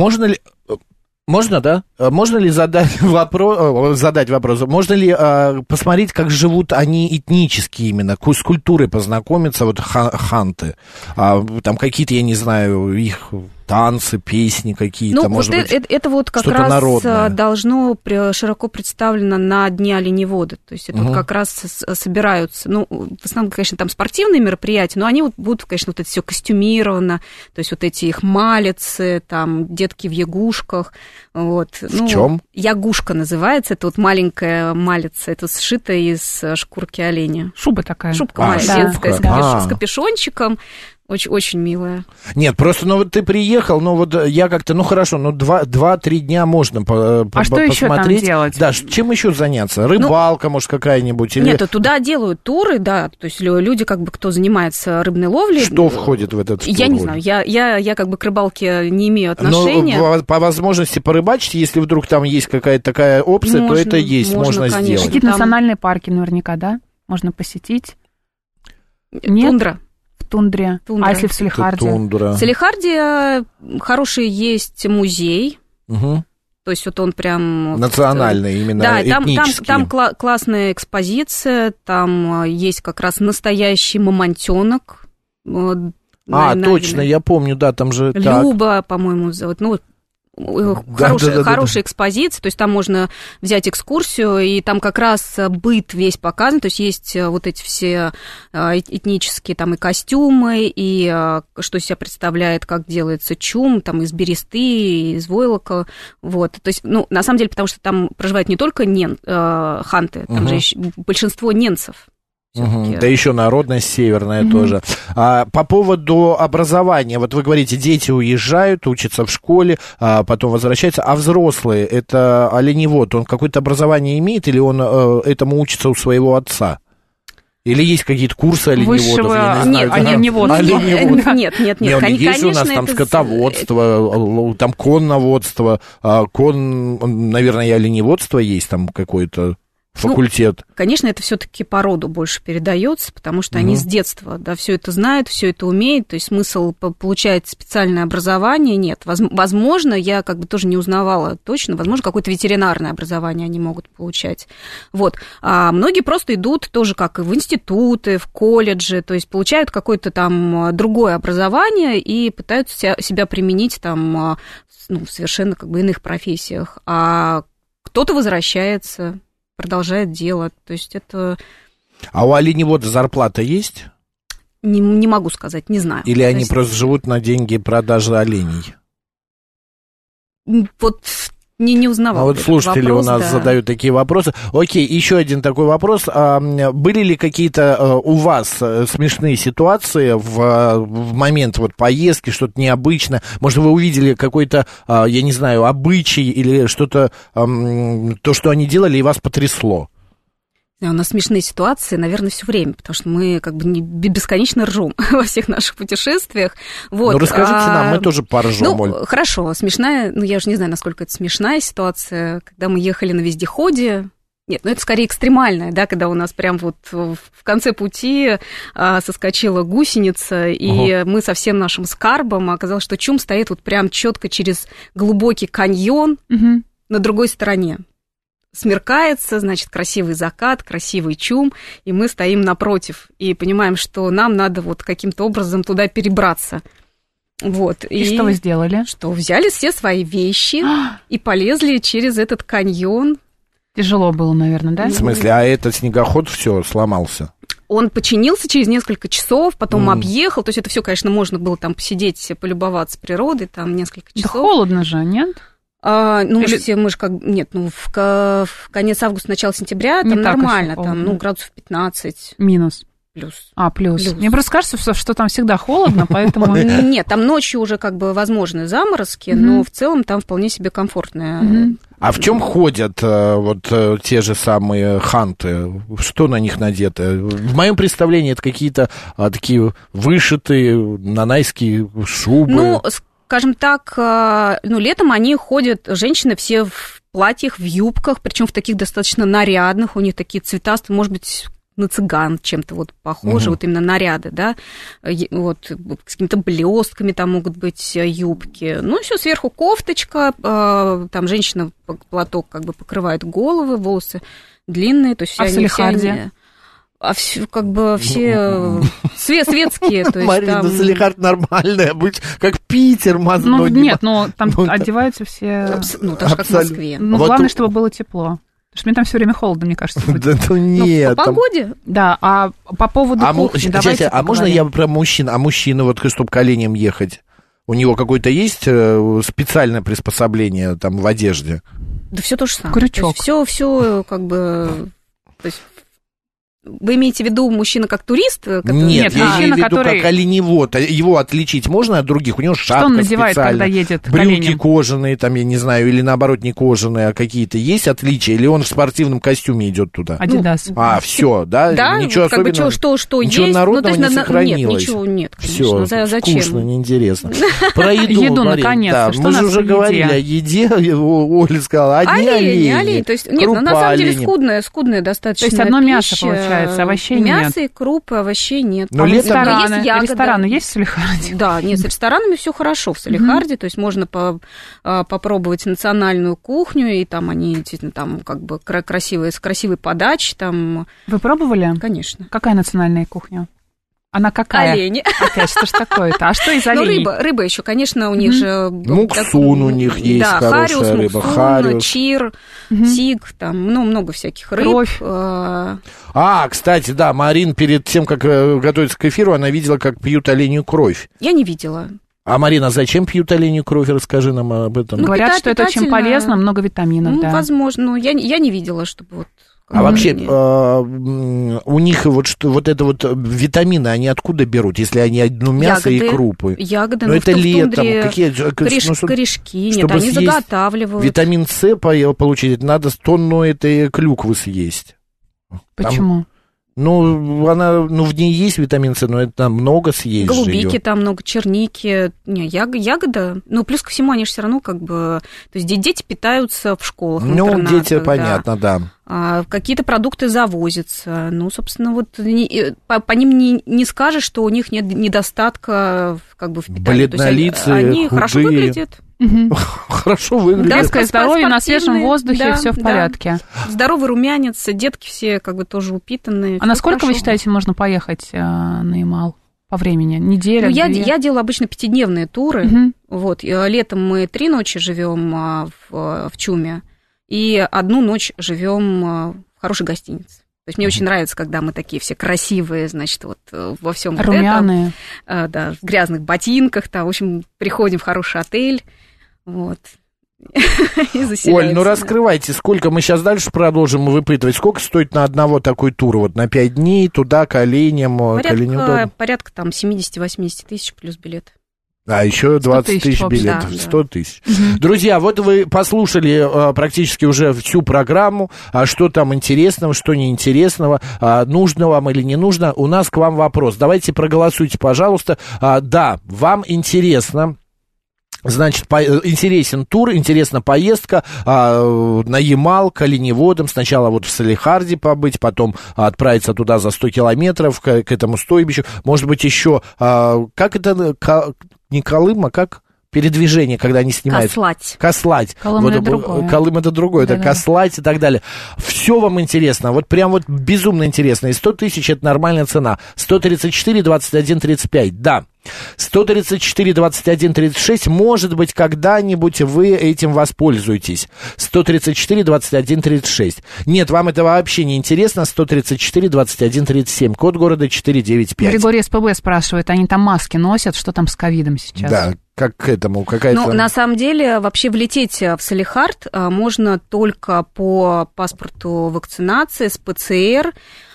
Можно, да? Можно ли задать вопрос? Можно ли посмотреть, как живут они этнически именно, с культурой познакомиться, вот ханты? Там какие-то, я не знаю, их танцы, песни какие-то, ну, может быть, это вот как что-то раз народное. должно широко представлено на Дне оленевода. То есть это вот как раз собираются, ну, в основном, конечно, там спортивные мероприятия, но они вот будут, конечно, вот это все костюмировано, то есть вот эти их малицы, там, детки в ягушках, вот. В чем? Ягушка называется, это вот маленькая малица, это сшито из шкурки оленя. Шуба такая. Шубка маленькая, с капюшончиком. Очень милая. Нет, просто, вот ты приехал, вот я как-то, хорошо, 2-3 дня можно посмотреть. Что еще там делать? Да, чем еще заняться? Рыбалка, может, какая-нибудь? Или... Нет, туда делают туры, да, то есть люди, как бы, кто занимается рыбной ловлей. Что входит в этот тур? Я не знаю, я как бы к рыбалке не имею отношения. Но по возможности порыбачить, если вдруг там есть какая-то такая опция, то это есть, можно сделать. Какие-то национальные парки наверняка, да? Можно посетить? Нет? Тундра. Тундре. А если в Салехарде? В Салехарде хороший есть музей. То есть вот он прям... Национальный, именно этнический. Там классная экспозиция, там есть как раз настоящий мамонтенок. Точно, я помню, да, там же... Люба, по-моему, зовут. Хорошая экспозиция, то есть там можно взять экскурсию, и там как раз быт весь показан, то есть есть вот эти все этнические там и костюмы, и что из себя представляет, как делается чум, там из бересты, из войлока, вот, то есть, на самом деле, потому что там проживают не только ханты, там же большинство ненцев. Да еще народность северная тоже. По поводу образования, вот вы говорите, дети уезжают, учатся в школе, потом возвращаются, а взрослые, это оленевод, он какое-то образование имеет или он этому учится у своего отца? Или есть какие-то курсы оленеводов? Нет, оленеводства. Нет. Есть у нас там скотоводство, там конноводство, наверное, и оленеводство есть там какое-то. Факультет. Конечно, это все-таки по роду больше передается, потому что они с детства, да, все это знают, все это умеют, то есть смысл получать специальное образование нет. Возможно, я как бы тоже не узнавала точно, возможно, какое-то ветеринарное образование они могут получать. Вот. А многие просто идут тоже как и в институты, в колледжи, то есть получают какое-то там другое образование и пытаются себя применить там в совершенно как бы иных профессиях. А кто-то возвращается, продолжает дело, то есть это... А у оленевода зарплата есть? Не могу сказать, не знаю. Или они просто живут на деньги продажи оленей? Вот не узнавала. А вот слушатели у нас задают такие вопросы. Окей, еще один такой вопрос. Были ли какие-то у вас смешные ситуации в момент вот поездки, что-то необычное? Может, вы увидели какой-то, я не знаю, обычай или что-то, то, что они делали, и вас потрясло? У нас смешные ситуации, наверное, все время, потому что мы как бы бесконечно ржем во всех наших путешествиях. Вот. Ну, расскажите нам, мы тоже поржем, Оль. Хорошо, смешная, я уже не знаю, насколько это смешная ситуация, когда мы ехали на вездеходе. Нет, это скорее экстремальная, да, когда у нас прям вот в конце пути соскочила гусеница, и мы со всем нашим скарбом, оказалось, что чум стоит вот прям четко через глубокий каньон на другой стороне. Смеркается, значит, красивый закат, красивый чум, и мы стоим напротив и понимаем, что нам надо вот каким-то образом туда перебраться. Вот. И что вы сделали? Что взяли все свои вещи и полезли через этот каньон. Тяжело было, наверное, да? В смысле, а этот снегоход все сломался? Он починился через несколько часов, потом объехал. То есть это все, конечно, можно было там посидеть, полюбоваться природой, там несколько часов. Да холодно же, нет? Мы же как... Нет, в конец августа, начало сентября там нормально, там, градусов 15. Минус. Плюс. Плюс. Мне просто кажется, что там всегда холодно, поэтому... Нет, там ночью уже как бы возможны заморозки, но в целом там вполне себе комфортно. А в чем ходят вот те же самые ханты? Что на них надето? В моем представлении это какие-то такие вышитые нанайские шубы. Ну, скажем так, летом они ходят, женщины все в платьях, в юбках, причем в таких достаточно нарядных, у них такие цветастые, может быть, на цыган чем-то вот похожи, вот именно наряды, да, вот с какими-то блестками там могут быть юбки. Ну, все сверху кофточка, там женщина платок как бы покрывает головы, волосы длинные, то есть в Салехарде? Как бы все светские. То есть Марина, там... Салехард нормальная, быть как Питер, Ну, нет, но там одеваются все... Ну, так же, как в Москве. Ну, главное, чтобы было тепло. Потому что мне там все время холодно, мне кажется. Да ну нет. По погоде? Да, а по поводу кухни, давайте поговорим. Можно я про мужчин? А мужчина, вот, чтобы к оленям ехать, у него какое-то есть специальное приспособление там в одежде? Да все то же самое. Крючок. Все как бы... То есть, вы имеете в виду мужчина как турист? Нет, я имею в виду как оленевод. Его отличить можно от других? У него шапка что он надевает, специальная, когда едет к брюки оленям? Кожаные, там, я не знаю, или наоборот не кожаные, а какие-то есть отличия? Или он в спортивном костюме идет туда? Адидас. Все, да? Да, ничего как особенного? Что ничего есть. народного не сохранилось? Нет, ничего нет, конечно. Все, зачем? скучно, неинтересно. Про еду, наконец-то. Мы же уже говорили о еде. Оля сказала, одни олени. То есть, нет, на самом деле скудная достаточно. То есть одно мясо получается, овощей нет. Мясо и крупы, овощей нет. Но рестораны есть в Салехарде? Да, нет, с ресторанами все хорошо в Салехарде, то есть можно попробовать национальную кухню, и там они действительно там как бы красивые, с красивой подачей. Там... Вы пробовали? Конечно. Какая национальная кухня? Она какая? Олени. Опять, что ж такое-то? А что из оленей? Рыба еще, конечно, у них же... Муксун у них есть хорошая рыба. Хариус, чир, сиг, там много всяких рыб. Кровь. Кстати, да, Марин перед тем, как готовиться к эфиру, она видела, как пьют оленью кровь. Я не видела. А, Марина, зачем пьют оленью кровь? Расскажи нам об этом. Говорят, что это очень полезно, много витаминов, да. Возможно, я не видела, чтобы вот А вообще у них вот это вот витамины, они откуда берут, если они одно мясо и крупы? Ягоды, это летом. Корешки, нет, они заготавливают. Витамин С получить, надо тонну этой клюквы съесть. Почему? В ней есть витамин С, но это много съесть. Голубики там много, черники, ягода. Плюс ко всему, они же все равно то есть дети питаются в школах, в интернатах. Дети, понятно, да. Какие-то продукты завозятся. Собственно, по ним не скажешь, что у них нет недостатка в питании. Бледнолицые, они хорошо выглядят. Хорошо выглядит. Детское здоровье на свежем воздухе, все в порядке. Здоровый румянец, детки все тоже упитанные. А насколько, вы считаете, можно поехать на Ямал по времени? Неделя, я делаю обычно 5-дневные туры. Летом мы 3 ночи живем в Чуме, и 1 ночь живем в хорошей гостинице. То есть мне очень нравится, когда мы такие все красивые, во всем румяные. В грязных ботинках, в общем, приходим в хороший отель, и заселяемся. Оль, раскрывайте, сколько мы сейчас дальше продолжим выпытывать, сколько стоит на одного такой тур, на 5 дней, туда, к оленям, порядка 70-80 тысяч плюс билет. А еще 20 тысяч билетов, 100 тысяч. Друзья, вы послушали практически уже всю программу, что там интересного, что неинтересного, нужно вам или не нужно. У нас к вам вопрос. Давайте проголосуйте, пожалуйста. Да, вам интересно. Значит, интересен тур, интересна поездка на Ямал к оленеводам. Сначала в Салехарде побыть, потом отправиться туда за 100 километров к этому стойбищу. Может быть, еще... Как это... Не Колым, а как? Передвижение, когда они снимают. Кослать. Колым это другое. Колым это другое, это Кослать и так далее. Все вам интересно, прям безумно интересно. И 100 тысяч это нормальная цена. 134, 21, 35, да. 134, 21, 36, может быть, когда-нибудь вы этим воспользуетесь. 134, 21, 36. Нет, вам это вообще не интересно. 134, 21, 37. Код города 495. Григорий СПБ спрашивает, они там маски носят? Что там с ковидом сейчас? Да, как к этому? Какая-то... на самом деле, вообще влететь в Салехард можно только по паспорту вакцинации, с ПЦР,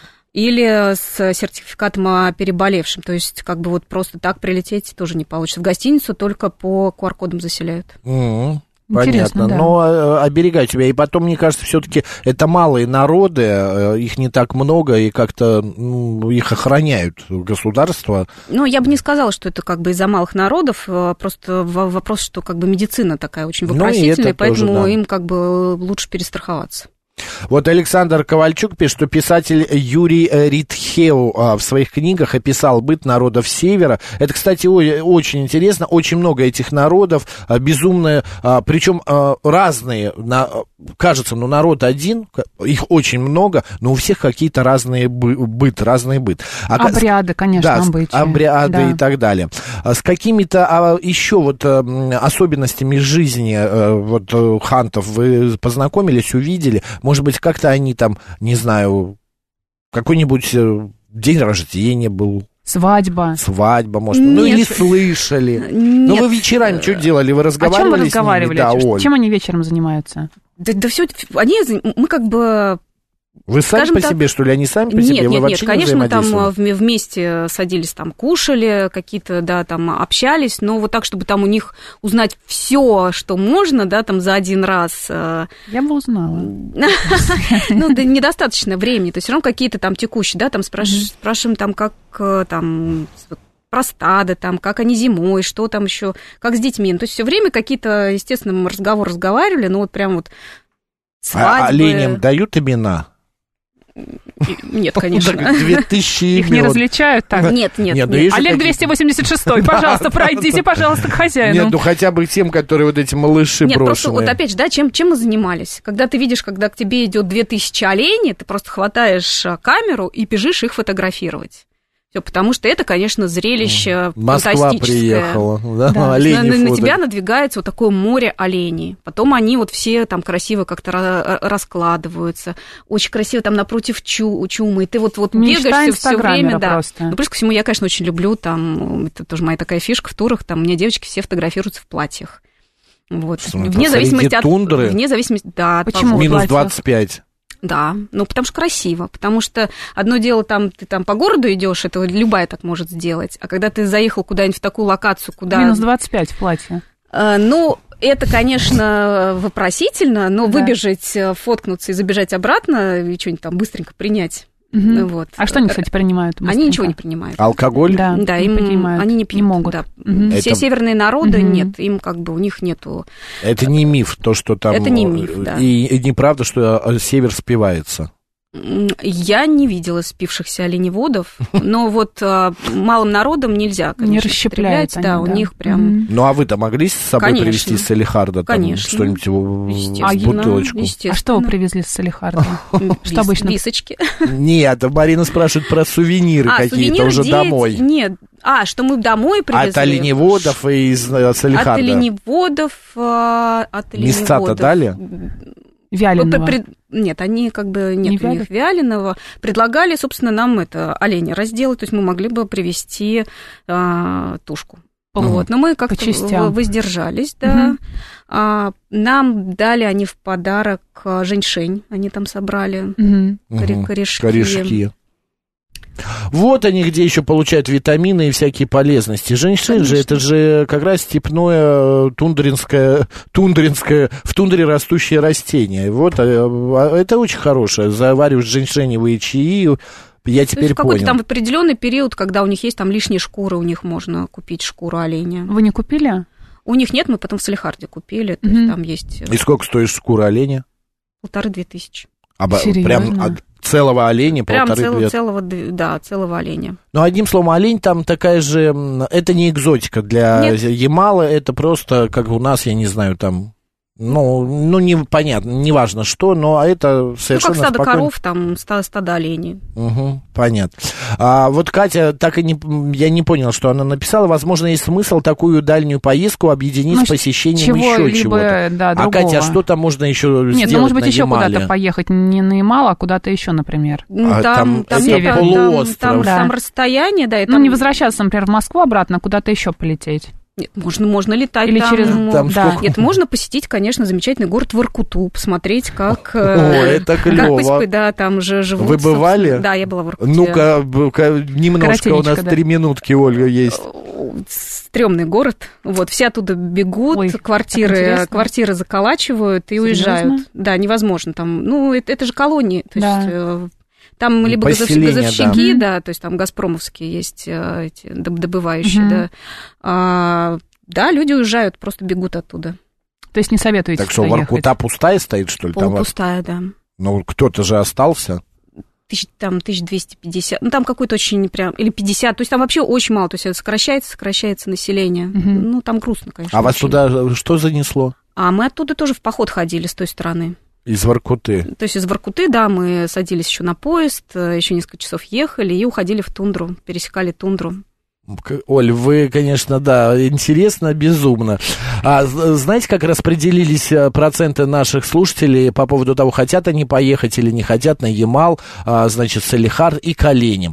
или с сертификатом о переболевшем. То есть, просто так прилететь тоже не получится. В гостиницу только по QR-кодам заселяют. Понятно, да. Но оберегай себя. И потом, мне кажется, все-таки это малые народы, их не так много, и как-то их охраняют государство. Я бы не сказала, что это из-за малых народов, просто вопрос, что медицина такая очень вопросительная, поэтому тоже, да, им лучше перестраховаться. Александр Ковальчук пишет, что писатель Юрий Ритхеу в своих книгах описал быт народов Севера. Это, кстати, очень интересно. Очень много этих народов, безумные, причем разные. Кажется, народ один, их очень много, но у всех какие-то разные разный быт. Обряды, конечно, да, обряды и так далее. С какими-то еще особенностями жизни хантов вы познакомились, увидели? Может быть, как-то они там, не знаю, какой-нибудь день рождения был? Свадьба, может. Нет. Или слышали. Нет. Вы вечерами что делали? Вы разговаривали? О чем вы разговаривали? С ними? Да, чем они вечером занимаются? Да все, мы Вы сами по себе, что ли? Они сами по себе? Вы вообще конечно, мы там вместе садились, кушали, какие-то, общались, но так, чтобы у них узнать все, что можно, за один раз. Я бы узнала. Да недостаточно времени, то есть все равно какие-то текущие, спрашиваем, как про стадо, как они зимой, что там еще, как с детьми. То есть все время какие-то, естественно, мы разговаривали, но прям свадьбы. Оленям дают имена? Нет, конечно. 2000 имен. Их не различают так? Нет. Олег 286-й, пожалуйста, пройдите, пожалуйста, к хозяину. Нет, хотя бы тем, которые эти малыши брошенные. Нет, просто опять же, чем мы занимались? Когда ты видишь, когда к тебе идет 2000 оленей, ты просто хватаешь камеру и бежишь их фотографировать. Все, потому что это, конечно, зрелище Москва фантастическое. Приехала, да? На тебя надвигается такое море оленей. Потом они все красиво как-то раскладываются. Очень красиво напротив чумы. И ты бегаешь все время. Да. Но плюс ко всему, я, конечно, очень люблю, это тоже моя такая фишка в турах, у меня девочки все фотографируются в платьях. Вне зависимости от тундры? Вне зависимости, да. Почему? Минус 25. Да, ну потому что красиво, потому что одно дело там, ты там по городу идешь, это любая так может сделать, а когда ты заехал куда-нибудь в такую локацию, куда... Минус 25 в платье. Ну, это, конечно, вопросительно, но выбежать, фоткнуться и забежать обратно, и что-нибудь там быстренько принять. Угу. Вот. А что они, кстати, принимают? Быстренько? Они ничего не принимают. Алкоголь? Да, Да, не им принимают, они не пьют. не могут. Да. Угу. Все Это... северные народы нет, им как бы у них нету. Это не миф, то, что там... Это не миф, да. И неправда, что север спивается. Я не видела спившихся оленеводов, но вот малым народам нельзя, конечно, не расщепляют они, да, у них прям... Ну, а вы-то могли с собой привезти с Салехарда конечно. Что-нибудь в бутылочку? А что вы привезли с Салехарда? Что обычно? Височки. Нет, Марина спрашивает про сувениры какие-то уже домой. Нет, что мы домой привезли. От оленеводов и из Салехарда. От оленеводов. Места-то дали? Вяленого. Нет, они как бы нет у них вяленого. Предлагали, собственно, нам это оленя разделать, то есть мы могли бы привезти тушку. Вот. Но мы как-то воздержались, да. Нам дали они в подарок женьшень, они там собрали корешки. Вот они где еще получают витамины и всякие полезности. Женьшень же, это же как раз степное тундринское, в тундре растущее растение. Вот, это очень хорошее. Завариваешь женьшеневые чаи, я теперь понял. В какой-то там определенный период, когда у них есть там лишние шкуры, у них можно купить шкуру оленя. Вы не купили? У них нет, мы потом в Салехарде купили, то есть там есть... И сколько стоит шкура оленя? 1500. Серьезно? Прям целого оленя? Прям целого оленя. Ну, одним словом, олень там такая же... Это не экзотика для Ямала, это просто, как у нас, я не знаю, там... Ну, непонятно, неважно что, но это совершенно как стадо спокойно. Коров, там стадо оленей. Угу, понятно. Вот Катя, я не понял, что она написала. Возможно, есть смысл такую дальнюю поездку объединить с посещением еще чего-то. Да, а, Катя, что там можно еще сделать? Нет, может быть, еще Ямале? Куда-то поехать, не на Ямал, а куда-то еще, например. Там полуостров. Там расстояние, да. Не возвращаться, например, в Москву обратно, а куда-то еще полететь. Нет, можно летать или там. Через... Нет, можно посетить, конечно, замечательный город Воркуту, посмотреть, как... это клево. Да, там же живут. Вы бывали? Да, я была в Воркуте. Ну-ка, немножко у нас 3 минутки, Ольга, есть. Стрёмный город. Вот, все оттуда бегут, квартиры заколачивают и уезжают. Да, невозможно там. Ну, это же колонии, то есть... Там либо газовщики, да, то есть там газпромовские есть эти добывающие, да. Да, люди уезжают, просто бегут оттуда. То есть не советуете Так что Воркута пустая стоит, что ли? Полупустая, да. Ну, кто-то же остался. Там 1250, ну, там какой-то очень прям, или 50, то есть там вообще очень мало, то есть сокращается население. Ну, там грустно, конечно. А вас туда что занесло? А мы оттуда тоже в поход ходили с той стороны. Из Воркуты? То есть из Воркуты, да, мы садились еще на поезд, еще несколько часов ехали и уходили в тундру, пересекали тундру. Оль, вы, конечно, да, интересно, безумно. Знаете, как распределились проценты наших слушателей по поводу того, хотят они поехать или не хотят на Ямал, значит, Салехард и к оленям?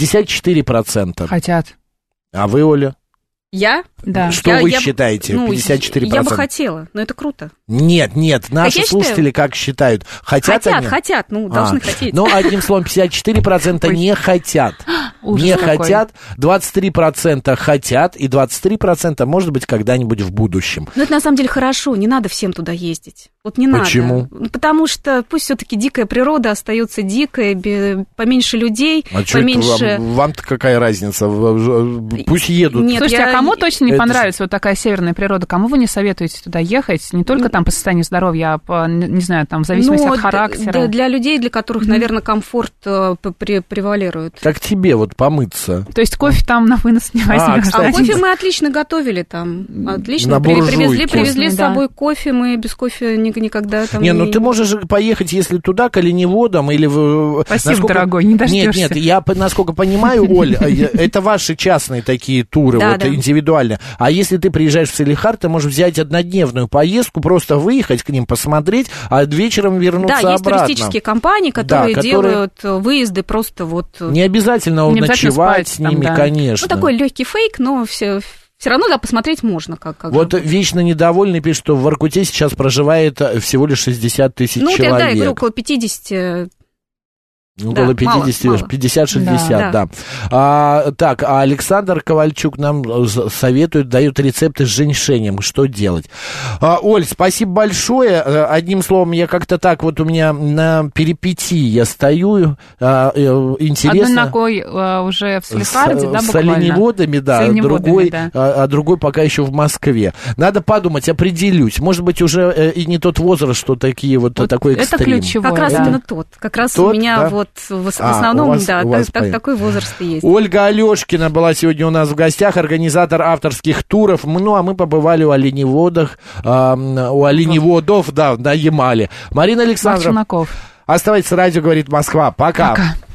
54%. Хотят. А вы, Оля? Я? Да. Что вы считаете? 54%. Я бы хотела, но это круто. Нет, наши слушатели как считают? Хотят они? Хотят, должны хотеть. Ну, одним словом, 54% не хотят. Не хотят, 23% хотят, и 23% может быть когда-нибудь в будущем. Но это на самом деле хорошо, не надо всем туда ездить. Вот не надо. Почему? Потому что пусть все-таки дикая природа остается дикой, поменьше людей, поменьше... Вам-то какая разница? Пусть едут. Нет, слушайте, а кому точно не понравится вот такая северная природа? Кому вы не советуете туда ехать? Не только там по состоянию здоровья, а по, не знаю, там в зависимости от характера. Для людей, для которых, наверное, комфорт превалирует. Как тебе вот помыться? То есть кофе там на вынос не возьмешь? А кофе мы отлично готовили там. Отлично. Привезли с собой кофе, мы без кофе никогда там... Не, ну ты можешь поехать, если туда, к оленеводам или... Спасибо, дорогой, не дождешься. Нет, я, насколько понимаю, Оль, это ваши частные такие туры, вот индивидуальные. А если ты приезжаешь в Салехард, ты можешь взять однодневную поездку, просто выехать к ним, посмотреть, а вечером вернуться обратно. Да, есть туристические компании, которые делают выезды просто вот... Не обязательно ночевать с ними, конечно. Ну, такой легкий фейк, но все все равно, да, посмотреть можно. Как вот вечно недовольный пишет, что в Воркуте сейчас проживает всего лишь 60 тысяч человек. Ну, да, я говорю, около 50... Около 50, 50-60, да. Так, а Александр Ковальчук нам советует, дает рецепты с женьшенем. Что делать? Оль, спасибо большое. Одним словом, я как-то так вот у меня на перипетии я стою. Интересно. Одной ногой уже в Салехарде, да, буквально? С оленеводами, да. А другой пока еще в Москве. Надо подумать, определюсь. Может быть, уже и не тот возраст, что такие вот такой экстрим. Это ключевое. Как раз именно тот. Как раз у меня вот в основном, такой возраст и есть. Ольга Алешкина была сегодня у нас в гостях, организатор авторских туров. Ну, а мы побывали у оленеводов, да, на Ямале. Марина Александровна, оставайтесь с радио, говорит Москва. Пока.